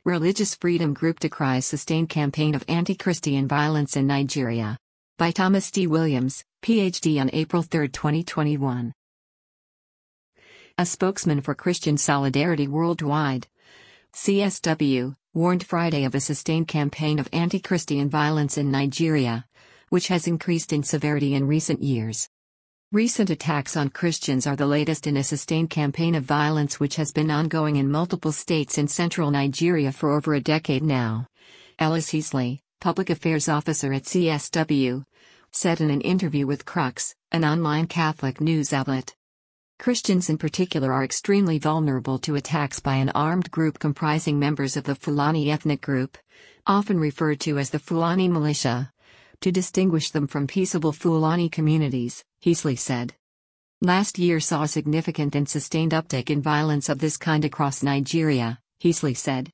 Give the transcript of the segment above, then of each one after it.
Religious Freedom Group decries sustained campaign of anti-Christian violence in Nigeria. By Thomas D. Williams, Ph.D. on April 3, 2021. A spokesman for Christian Solidarity Worldwide, CSW, warned Friday of a sustained campaign of anti-Christian violence in Nigeria, which has increased in severity in recent years. Recent attacks on Christians are the latest in a sustained campaign of violence which has been ongoing in multiple states in central Nigeria for over a decade now. Ellis Heasley, public affairs officer at CSW, said in an interview with Crux, an online Catholic news outlet. Christians in particular are extremely vulnerable to attacks by an armed group comprising members of the Fulani ethnic group, often referred to as the Fulani militia, to distinguish them from peaceable Fulani communities, Heasley said. Last year saw a significant and sustained uptick in violence of this kind across Nigeria, Heasley said.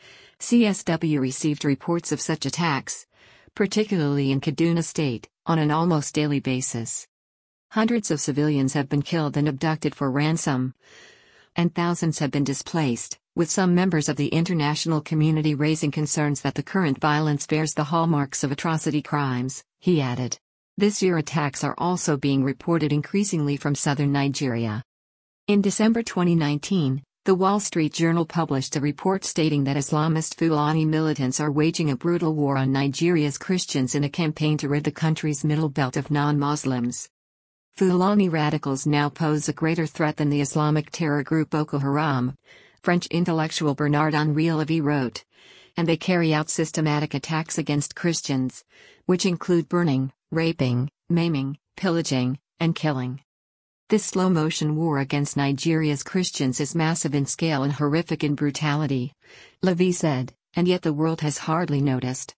CSW received reports of such attacks, particularly in Kaduna State, on an almost daily basis. Hundreds of civilians have been killed and abducted for ransom, and thousands have been displaced, with some members of the international community raising concerns that the current violence bears the hallmarks of atrocity crimes, he added. This year attacks are also being reported increasingly from southern Nigeria. In December 2019, The Wall Street Journal published a report stating that Islamist Fulani militants are waging a brutal war on Nigeria's Christians in a campaign to rid the country's middle belt of non-Muslims. Fulani radicals now pose a greater threat than the Islamic terror group Boko Haram, French intellectual Bernard-Henri Lévy wrote, and they carry out systematic attacks against Christians, which include burning, raping, maiming, pillaging, and killing. This slow-motion war against Nigeria's Christians is massive in scale and horrific in brutality, Lévy said, and yet the world has hardly noticed.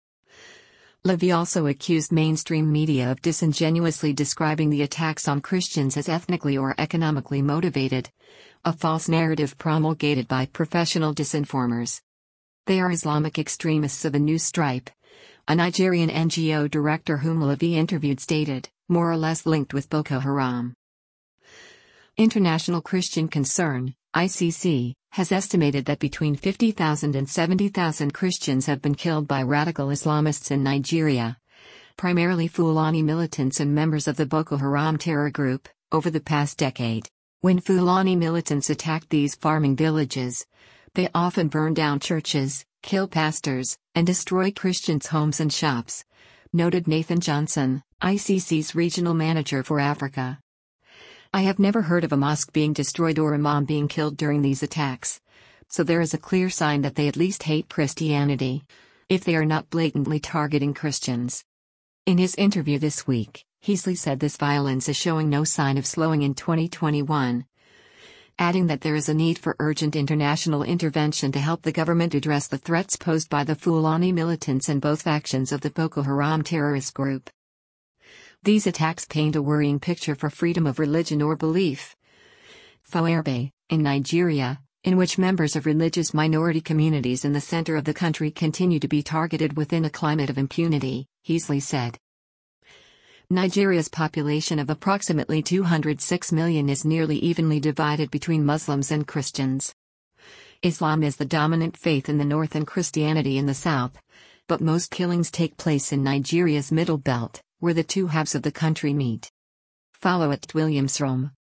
Lévy also accused mainstream media of disingenuously describing the attacks on Christians as ethnically or economically motivated, a false narrative promulgated by professional disinformers. They are Islamic extremists of a new stripe, a Nigerian NGO director whom Lévy interviewed stated, more or less linked with Boko Haram. International Christian Concern, ICC, has estimated that between 50,000 and 70,000 Christians have been killed by radical Islamists in Nigeria, primarily Fulani militants and members of the Boko Haram terror group, over the past decade. When Fulani militants attack these farming villages, they often burn down churches, kill pastors, and destroy Christians' homes and shops, noted Nathan Johnson, ICC's regional manager for Africa. I have never heard of a mosque being destroyed or a imam being killed during these attacks, so there is a clear sign that they at least hate Christianity, if they are not blatantly targeting Christians. In his interview this week, Heasley said this violence is showing no sign of slowing in 2021, adding that there is a need for urgent international intervention to help the government address the threats posed by the Fulani militants and both factions of the Boko Haram terrorist group. These attacks paint a worrying picture for freedom of religion or belief. Fowerbe, in Nigeria, in which members of religious minority communities in the center of the country continue to be targeted within a climate of impunity, Heasley said. Nigeria's population of approximately 206 million is nearly evenly divided between Muslims and Christians. Islam is the dominant faith in the north and Christianity in the south, but most killings take place in Nigeria's middle belt, where the two halves of the country meet. Follow @WilliamsRome.